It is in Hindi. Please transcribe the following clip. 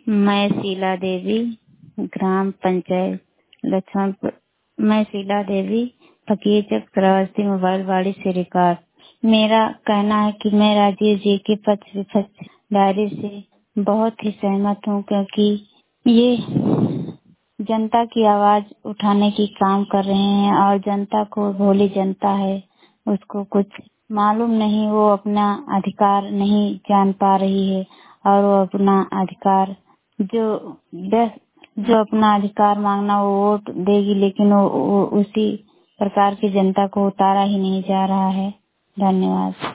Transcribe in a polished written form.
मैं शीला देवी, ग्राम पंचायत लक्ष्मणपुर। मैं शीला देवी, फकीरचक श्रावस्ती मोबाइल वाड़ी से रिकॉर्ड। मेरा कहना है कि मैं राजीव जी के पक्ष विपक्ष डायरी से बहुत ही सहमत हूँ, क्योंकि ये जनता की आवाज उठाने की काम कर रहे हैं और जनता को, भोली जनता है, उसको कुछ मालूम नहीं, वो अपना अधिकार नहीं जान पा रही है और वो अपना अधिकार जो अपना अधिकार मांगना वो वोट देगी, लेकिन वो उसी प्रकार की जनता को उतारा ही नहीं जा रहा है। धन्यवाद।